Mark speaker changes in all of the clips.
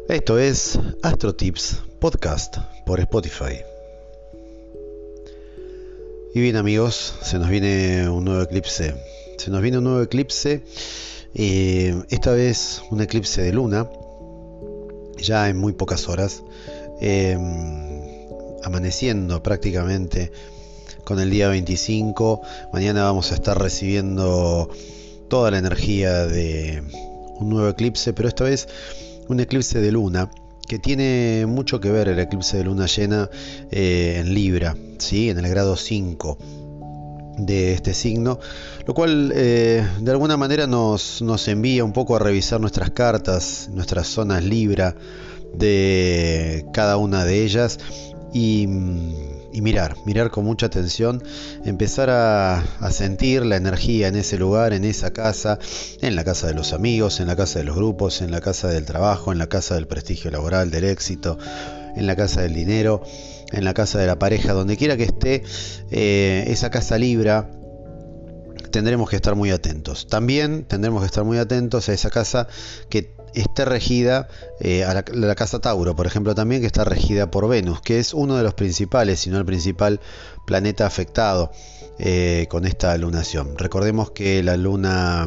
Speaker 1: Esto es Astro Tips Podcast por Spotify. Y bien amigos, se nos viene un nuevo eclipse. Esta vez un eclipse de luna, ya en muy pocas horas, amaneciendo prácticamente con el día 25. Mañana vamos a estar recibiendo toda la energía de un nuevo eclipse, pero esta vez un eclipse de luna que tiene mucho que ver el eclipse de luna llena en Libra, ¿sí? En el grado 5 de este signo, lo cual de alguna manera nos envía un poco a revisar nuestras cartas, nuestras zonas Libra de cada una de ellas y mirar con mucha atención, empezar a sentir la energía en ese lugar, en esa casa, en la casa de los amigos, en la casa de los grupos, en la casa del trabajo, en la casa del prestigio laboral, del éxito, en la casa del dinero, en la casa de la pareja, donde quiera que esté esa casa Libra. Tendremos que estar muy atentos. También tendremos que estar muy atentos a esa casa que esté regida, a la casa Tauro, por ejemplo, también, que está regida por Venus, que es uno de los principales, si no el principal planeta afectado con esta lunación. Recordemos que la luna,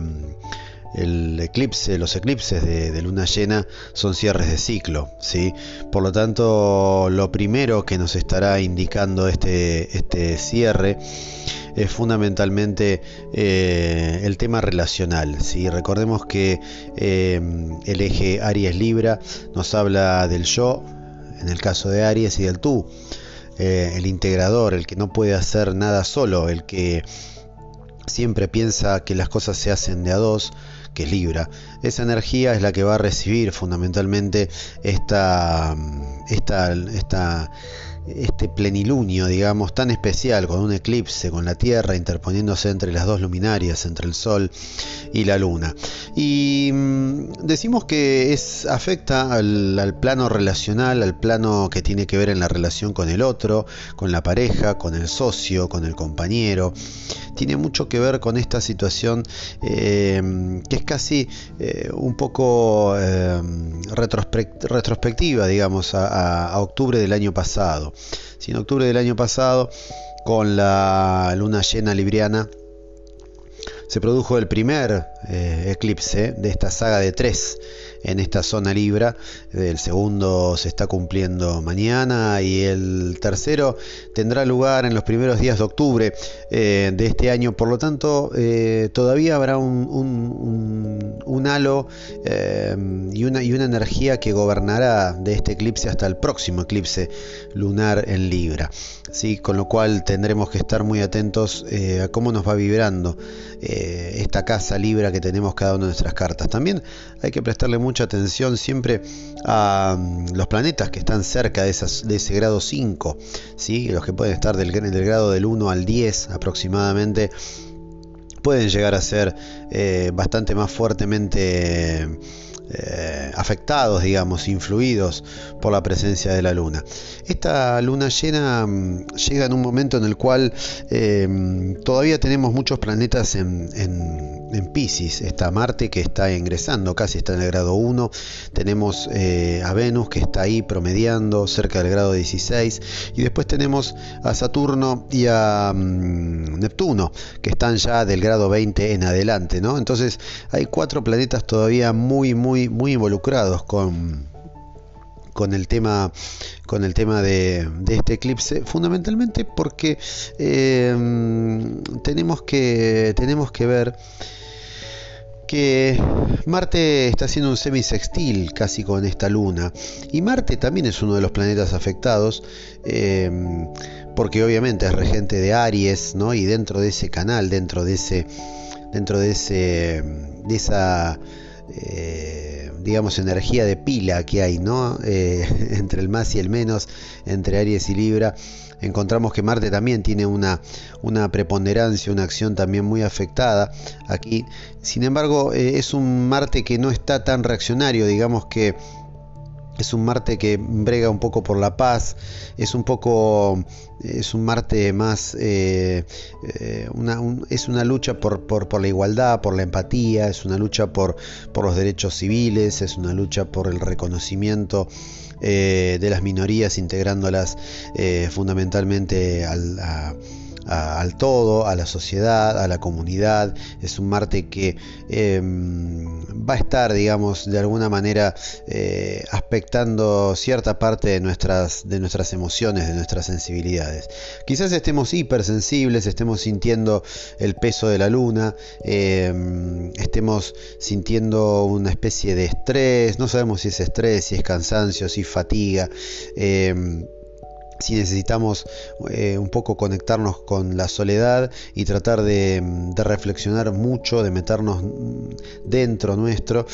Speaker 1: los eclipses de luna llena son cierres de ciclo, ¿sí? Por lo tanto, lo primero que nos estará indicando este cierre es fundamentalmente el tema relacional, ¿sí? Recordemos que el eje Aries-Libra nos habla del yo, en el caso de Aries, y del tú, el integrador, el que no puede hacer nada solo, el que siempre piensa que las cosas se hacen de a dos, que es Libra. Esa energía es la que va a recibir fundamentalmente este plenilunio, digamos, tan especial, con un eclipse, con la Tierra interponiéndose entre las dos luminarias, entre el Sol y la Luna. Y decimos que afecta al plano relacional, al plano que tiene que ver en la relación con el otro, con la pareja, con el socio, con el compañero. Tiene mucho que ver con esta situación que es casi un poco retrospectiva, digamos, a octubre del año pasado. Si en octubre del año pasado, con la luna llena libriana, se produjo el primer eclipse de esta saga de 3 en esta zona Libra. El segundo se está cumpliendo mañana y el tercero tendrá lugar en los primeros días de octubre de este año. Por lo tanto, todavía habrá un halo y una energía que gobernará de este eclipse hasta el próximo eclipse lunar en Libra, ¿sí? Con lo cual tendremos que estar muy atentos a cómo nos va vibrando esta casa Libra que tenemos cada una de nuestras cartas. También hay que prestarle mucha atención siempre a los planetas que están cerca de ese grado 5, ¿sí? Los que pueden estar del grado del 1 al 10 aproximadamente, pueden llegar a ser bastante más fuertemente afectados, digamos, influidos por la presencia de la luna. Esta luna llena llega en un momento en el cual todavía tenemos muchos planetas en Piscis. Está Marte, que está ingresando, casi está en el grado 1. Tenemos a Venus, que está ahí promediando cerca del grado 16, y después tenemos a Saturno y a Neptuno, que están ya del grado 20 en adelante, ¿no? Entonces hay 4 planetas todavía muy involucrados con el tema de este eclipse, fundamentalmente porque tenemos que ver que Marte está haciendo un semisextil casi con esta luna, y Marte también es uno de los planetas afectados, porque obviamente es regente de Aries, ¿no? Y dentro de ese canal, dentro de esa digamos, energía de pila que hay, ¿no? Entre el más y el menos, entre Aries y Libra, encontramos que Marte también tiene una preponderancia, una acción también muy afectada aquí. Sin embargo, es un Marte que no está tan reaccionario, digamos que Es un Marte que brega un poco por la paz, es un Marte más, es una lucha por la igualdad, por la empatía, es una lucha por los derechos civiles, es una lucha por el reconocimiento de las minorías, integrándolas fundamentalmente al todo, a la sociedad, a la comunidad. Es un Marte que va a estar, digamos, de alguna manera aspectando cierta parte de nuestras emociones, de nuestras sensibilidades. Quizás estemos hipersensibles, estemos sintiendo el peso de la luna, estemos sintiendo una especie de estrés, no sabemos si es estrés, si es cansancio, si es fatiga. Si necesitamos un poco conectarnos con la soledad y tratar de reflexionar mucho, de meternos dentro nuestro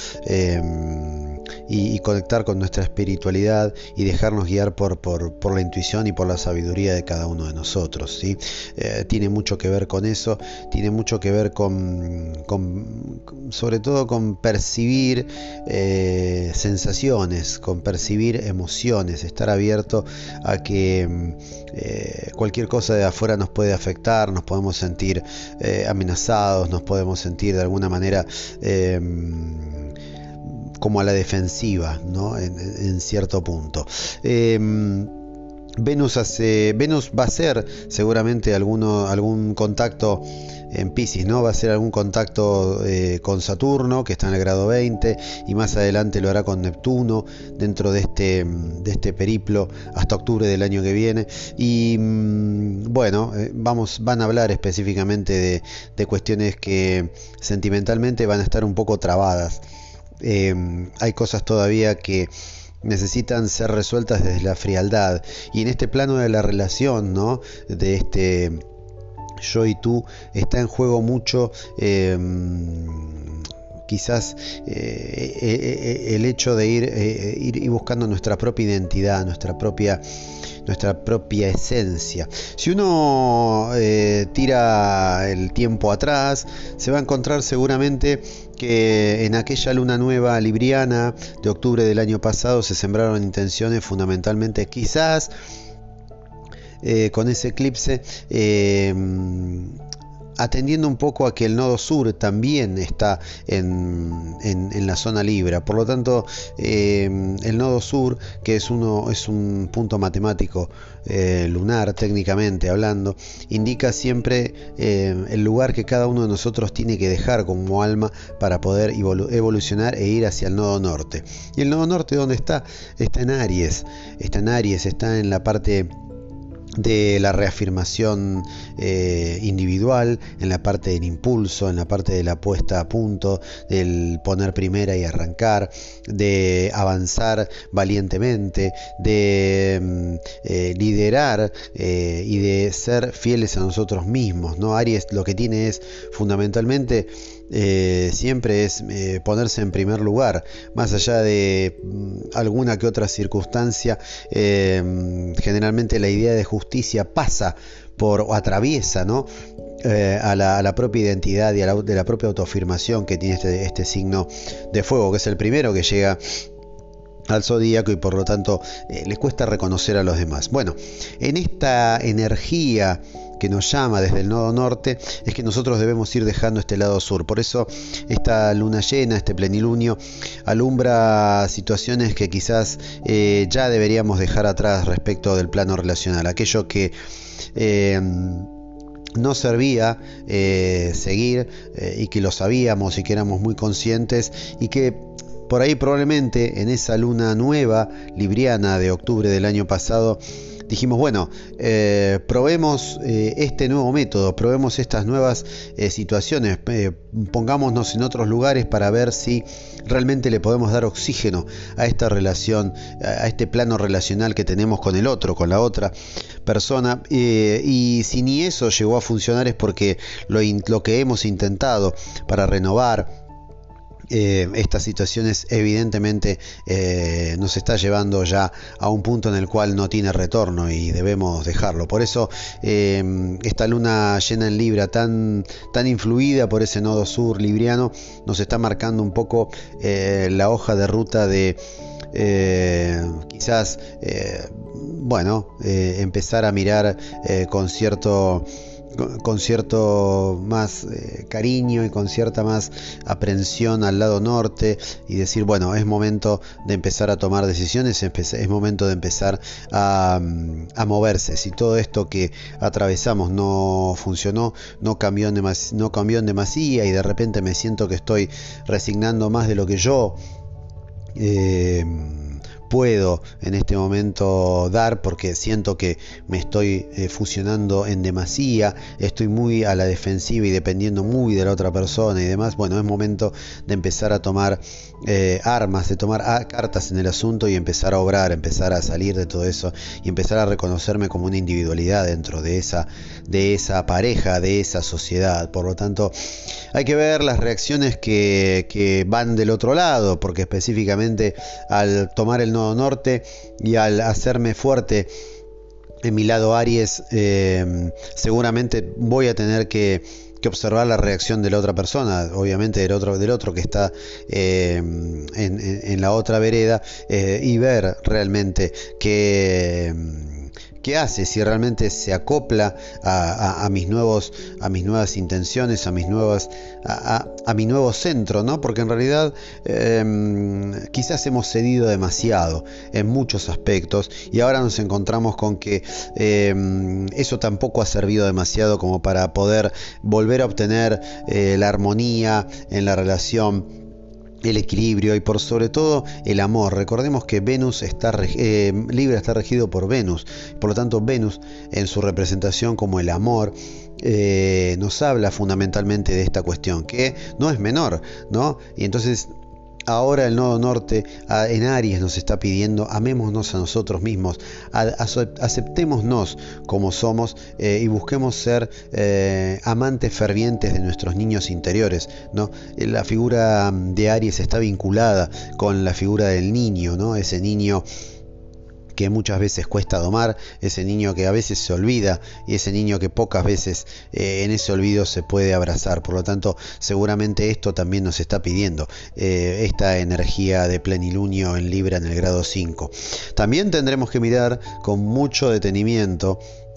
Speaker 1: y conectar con nuestra espiritualidad y dejarnos guiar por la intuición y por la sabiduría de cada uno de nosotros, ¿sí? Tiene mucho que ver con eso, tiene mucho que ver sobre todo con percibir sensaciones, con percibir emociones, estar abierto a que cualquier cosa de afuera nos puede afectar, nos podemos sentir amenazados, nos podemos sentir de alguna manera como a la defensiva, ¿no? En cierto punto. Venus va a hacer seguramente algún contacto en Piscis, ¿no? Va a hacer algún contacto con Saturno, que está en el grado 20, y más adelante lo hará con Neptuno dentro de este periplo hasta octubre del año que viene. Y bueno, van a hablar específicamente de cuestiones que sentimentalmente van a estar un poco trabadas. Hay cosas todavía que necesitan ser resueltas desde la frialdad, y en este plano de la relación, ¿no? De este yo y tú, está en juego mucho quizás el hecho de ir buscando nuestra propia identidad, nuestra propia esencia. Si uno tira el tiempo atrás, se va a encontrar seguramente que en aquella luna nueva libriana de octubre del año pasado se sembraron intenciones fundamentalmente, quizás con ese eclipse, atendiendo un poco a que el nodo sur también está en la zona Libra. Por lo tanto, el nodo sur, que es un punto matemático lunar, técnicamente hablando, indica siempre el lugar que cada uno de nosotros tiene que dejar como alma para poder evolucionar e ir hacia el nodo norte. Y el nodo norte, ¿dónde está? Está en Aries, está en la parte de la reafirmación individual, en la parte del impulso, en la parte de la puesta a punto, del poner primera y arrancar, de avanzar valientemente, de liderar y de ser fieles a nosotros mismos, ¿no? Aries lo que tiene es fundamentalmente siempre es ponerse en primer lugar, más allá de alguna que otra circunstancia. Generalmente la idea de justicia pasa o atraviesa, ¿no? A la propia identidad y de la propia autoafirmación que tiene este signo de fuego, que es el primero que llega al zodíaco y por lo tanto le cuesta reconocer a los demás. Bueno, en esta energía que nos llama desde el nodo norte es que nosotros debemos ir dejando este lado sur. Por eso esta luna llena, este plenilunio, alumbra situaciones que quizás ya deberíamos dejar atrás respecto del plano relacional, aquello que no servía seguir y que lo sabíamos y que éramos muy conscientes, y que por ahí probablemente en esa luna nueva libriana de octubre del año pasado dijimos, bueno, probemos este nuevo método, probemos estas nuevas situaciones, pongámonos en otros lugares para ver si realmente le podemos dar oxígeno a esta relación, a este plano relacional que tenemos con el otro, con la otra persona, y si ni eso llegó a funcionar es porque lo que hemos intentado para renovar estas situaciones evidentemente nos está llevando ya a un punto en el cual no tiene retorno y debemos dejarlo. Por eso esta luna llena en Libra, tan influida por ese nodo sur libriano, nos está marcando un poco la hoja de ruta de quizás empezar a mirar con cierto más cariño y con cierta más aprensión al lado norte, y decir, bueno, es momento de empezar a tomar decisiones, es momento de empezar a moverse. Si todo esto que atravesamos no funcionó, no cambió en demasía, y de repente me siento que estoy resignando más de lo que yo puedo en este momento dar, porque siento que me estoy fusionando en demasía, estoy muy a la defensiva y dependiendo muy de la otra persona y demás. Bueno, es momento de empezar a tomar armas, de tomar cartas en el asunto y empezar a obrar, empezar a salir de todo eso y empezar a reconocerme como una individualidad dentro de esa pareja, de esa sociedad. Por lo tanto, hay que ver las reacciones que van del otro lado, porque específicamente al tomar el nodo norte y al hacerme fuerte en mi lado Aries, seguramente voy a tener que observar la reacción de la otra persona, obviamente del otro que está en la otra vereda, y ver realmente qué hace, si realmente se acopla a mis nuevas intenciones, a mi nuevo centro, ¿no? Porque en realidad quizás hemos cedido demasiado en muchos aspectos, y ahora nos encontramos con que eso tampoco ha servido demasiado como para poder volver a obtener la armonía en la relación, el equilibrio y por sobre todo el amor. Recordemos que Libra está regido por Venus, por lo tanto Venus en su representación como el amor nos habla fundamentalmente de esta cuestión, que no es menor, ¿no? Y entonces ahora el nodo norte en Aries nos está pidiendo: amémonos a nosotros mismos, aceptémonos como somos, y busquemos ser amantes fervientes de nuestros niños interiores, ¿no? La figura de Aries está vinculada con la figura del niño, ¿no? Ese niño que muchas veces cuesta domar, ese niño que a veces se olvida y ese niño que pocas veces en ese olvido se puede abrazar. Por lo tanto, seguramente esto también nos está pidiendo esta energía de plenilunio en Libra en el grado 5. También tendremos que mirar con mucho detenimiento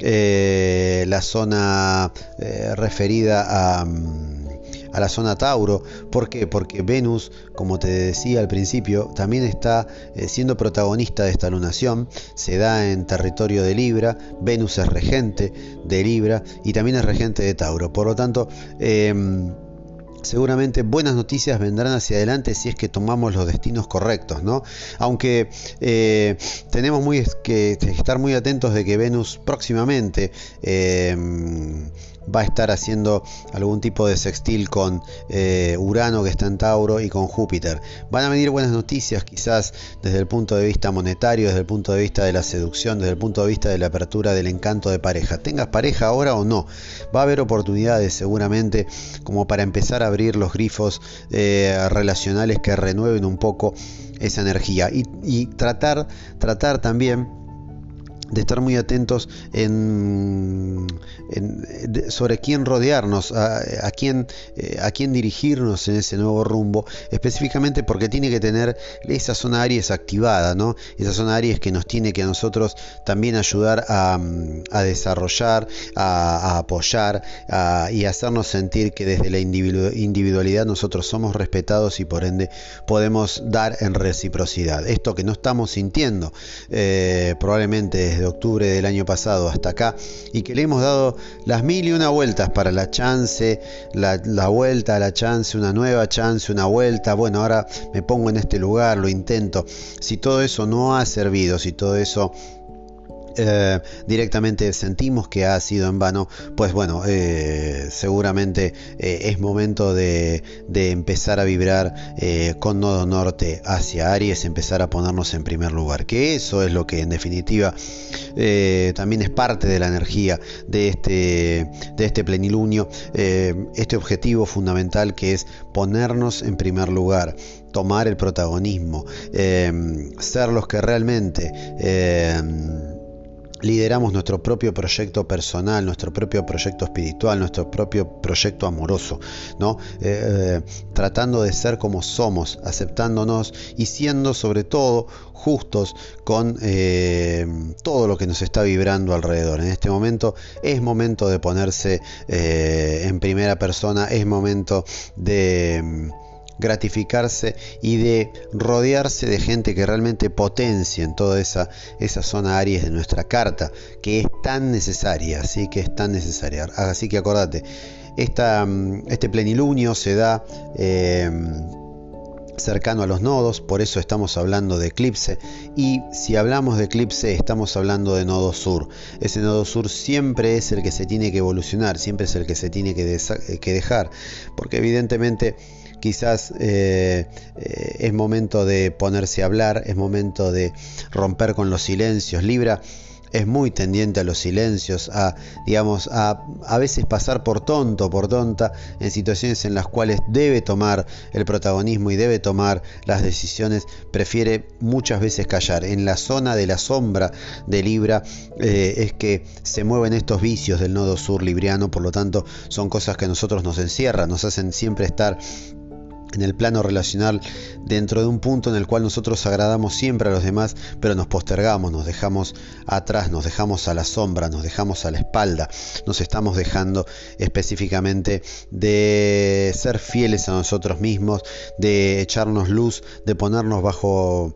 Speaker 1: la zona referida a la zona Tauro. ¿Por qué? Porque Venus, como te decía al principio, también está siendo protagonista de esta lunación. Se da en territorio de Libra. Venus es regente de Libra y también es regente de Tauro. Por lo tanto, seguramente buenas noticias vendrán hacia adelante si es que tomamos los destinos correctos, ¿no? Aunque tenemos que estar muy atentos de que Venus próximamente va a estar haciendo algún tipo de sextil con Urano, que está en Tauro, y con Júpiter. Van a venir buenas noticias, quizás desde el punto de vista monetario, desde el punto de vista de la seducción, desde el punto de vista de la apertura del encanto de pareja. Tengas pareja ahora o no, va a haber oportunidades seguramente como para empezar a abrir los grifos relacionales que renueven un poco esa energía, y tratar también de estar muy atentos sobre quién rodearnos, a quién dirigirnos en ese nuevo rumbo, específicamente porque tiene que tener esa zona Aries activada, ¿no? Esa zona Aries que nos tiene que a nosotros también ayudar a desarrollar, a apoyar, y hacernos sentir que desde la individualidad nosotros somos respetados y por ende podemos dar en reciprocidad. Esto que no estamos sintiendo probablemente desde octubre del año pasado hasta acá, y que le hemos dado las 1001 vueltas para la chance, la vuelta a la chance, una nueva chance, una vuelta. Bueno, ahora me pongo en este lugar, lo intento. Si todo eso no ha servido, si todo eso directamente sentimos que ha sido en vano, pues bueno, seguramente es momento de empezar a vibrar con nodo norte hacia Aries, empezar a ponernos en primer lugar, que eso es lo que en definitiva también es parte de la energía de este plenilunio, este objetivo fundamental que es ponernos en primer lugar, tomar el protagonismo, ser los que realmente lideramos nuestro propio proyecto personal, nuestro propio proyecto espiritual, nuestro propio proyecto amoroso, ¿no? Tratando de ser como somos, aceptándonos y siendo sobre todo justos con todo lo que nos está vibrando alrededor. En este momento es momento de ponerse en primera persona, es momento de gratificarse y de rodearse de gente que realmente potencie en toda esa zona Aries de nuestra carta, que es tan necesaria, ¿sí? Que es tan necesaria. Así que acordate, este plenilunio se da cercano a los nodos, por eso estamos hablando de eclipse, y si hablamos de eclipse estamos hablando de nodo sur. Ese nodo sur siempre es el que se tiene que evolucionar, siempre es el que se tiene que dejar, porque evidentemente quizás es momento de ponerse a hablar, es momento de romper con los silencios. Libra es muy tendiente a los silencios, a veces pasar por tonto, por tonta, en situaciones en las cuales debe tomar el protagonismo y debe tomar las decisiones, prefiere muchas veces callar. En la zona de la sombra de Libra es que se mueven estos vicios del nodo sur libriano, por lo tanto son cosas que a nosotros nos encierran, nos hacen siempre estar en el plano relacional dentro de un punto en el cual nosotros agradamos siempre a los demás, pero nos postergamos, nos dejamos atrás, nos dejamos a la sombra, nos dejamos a la espalda, nos estamos dejando específicamente de ser fieles a nosotros mismos, de echarnos luz, de ponernos bajo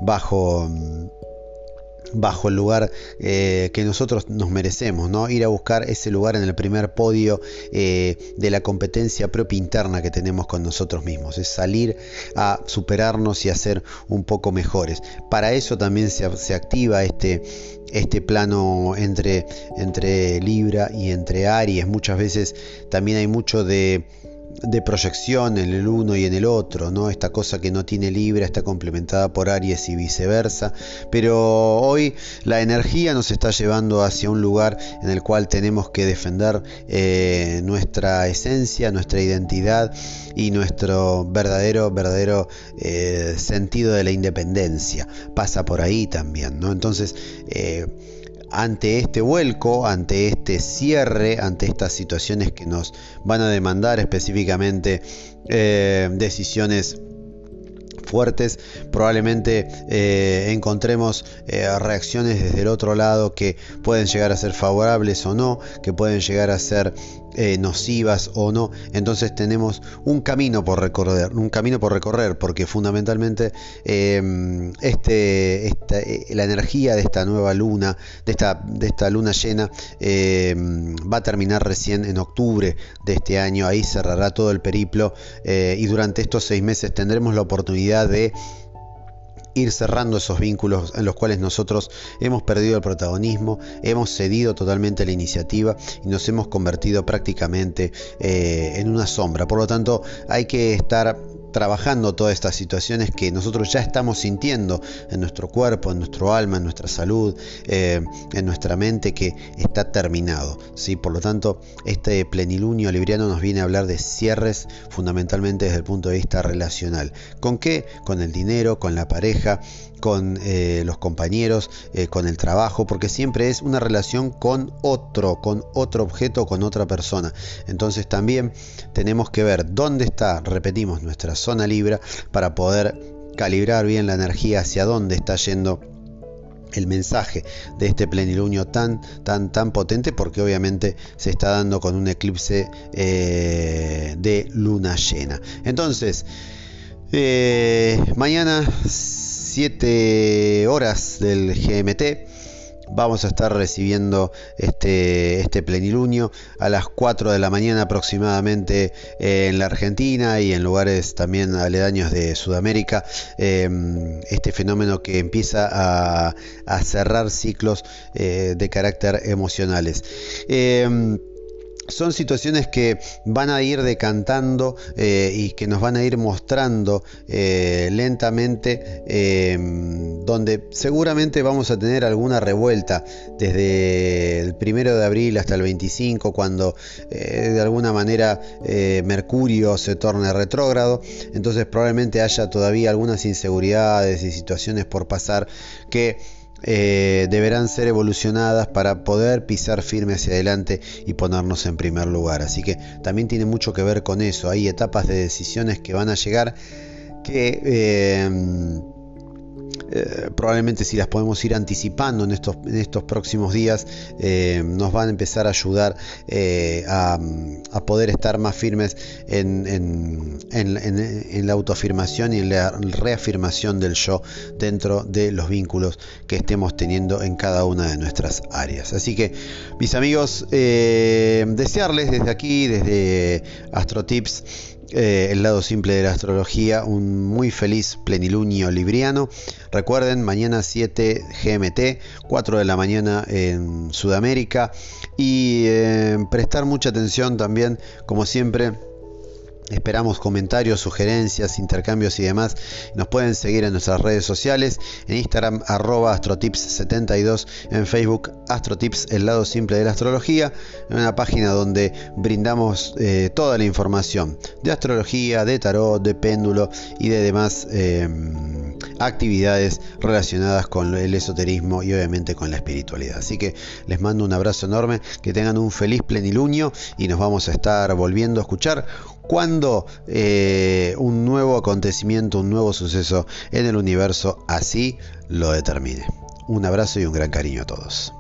Speaker 1: el lugar que nosotros nos merecemos, ¿no? Ir a buscar ese lugar en el primer podio de la competencia propia interna que tenemos con nosotros mismos, es salir a superarnos y a ser un poco mejores. Para eso también se activa este plano entre Libra y entre Aries. Muchas veces también hay mucho de proyección en el uno y en el otro, ¿no? Esta cosa que no tiene Libra está complementada por Aries y viceversa, pero hoy la energía nos está llevando hacia un lugar en el cual tenemos que defender nuestra esencia, nuestra identidad y nuestro verdadero sentido de la independencia. Pasa por ahí también, ¿no? Entonces, ante este vuelco, ante este cierre, ante estas situaciones que nos van a demandar específicamente decisiones fuertes, probablemente encontremos reacciones desde el otro lado que pueden llegar a ser favorables o no, que pueden llegar a ser nocivas o no. Entonces tenemos un camino por recorrer, porque fundamentalmente la energía de esta nueva luna, de esta luna llena, va a terminar recién en octubre de este año. Ahí cerrará todo el periplo y durante estos 6 meses tendremos la oportunidad de ir cerrando esos vínculos en los cuales nosotros hemos perdido el protagonismo, hemos cedido totalmente la iniciativa y nos hemos convertido prácticamente en una sombra. Por lo tanto, hay que estar trabajando todas estas situaciones que nosotros ya estamos sintiendo en nuestro cuerpo, en nuestro alma, en nuestra salud, en nuestra mente, que está terminado, ¿sí? Por lo tanto, este plenilunio libriano nos viene a hablar de cierres fundamentalmente desde el punto de vista relacional. ¿Con qué? Con el dinero, con la pareja, con los compañeros, con el trabajo, porque siempre es una relación con otro objeto, con otra persona. Entonces también tenemos que ver dónde está, repetimos, nuestra zona Libra, para poder calibrar bien la energía hacia dónde está yendo el mensaje de este plenilunio tan potente, porque obviamente se está dando con un eclipse de luna llena. Entonces, mañana 7 horas del GMT vamos a estar recibiendo este plenilunio a las 4 de la mañana aproximadamente en la Argentina y en lugares también aledaños de Sudamérica. Este fenómeno que empieza a cerrar ciclos de carácter emocionales. Son situaciones que van a ir decantando y que nos van a ir mostrando lentamente, donde seguramente vamos a tener alguna revuelta desde el 1 de abril hasta el 25, cuando de alguna manera Mercurio se torne retrógrado. Entonces probablemente haya todavía algunas inseguridades y situaciones por pasar que deberán ser evolucionadas para poder pisar firme hacia adelante y ponernos en primer lugar. Así que también tiene mucho que ver con eso. Hay etapas de decisiones que van a llegar que probablemente, si las podemos ir anticipando en estos próximos días, nos van a empezar a ayudar a poder estar más firmes en la autoafirmación y en la reafirmación del yo dentro de los vínculos que estemos teniendo en cada una de nuestras áreas. Así que, mis amigos, desearles desde aquí, desde AstroTips, el lado simple de la astrología, un muy feliz plenilunio libriano. Recuerden, mañana 7 GMT, 4 de la mañana en Sudamérica, y prestar mucha atención también, como siempre. Esperamos comentarios, sugerencias, intercambios y demás. Nos pueden seguir en nuestras redes sociales, en Instagram @astrotips72, en Facebook AstroTips, el lado simple de la astrología, en una página donde brindamos toda la información de astrología, de tarot, de péndulo y de demás actividades relacionadas con el esoterismo y obviamente con la espiritualidad. Así que les mando un abrazo enorme, que tengan un feliz plenilunio y nos vamos a estar volviendo a escuchar cuando un nuevo acontecimiento, un nuevo suceso en el universo así lo determine. Un abrazo y un gran cariño a todos.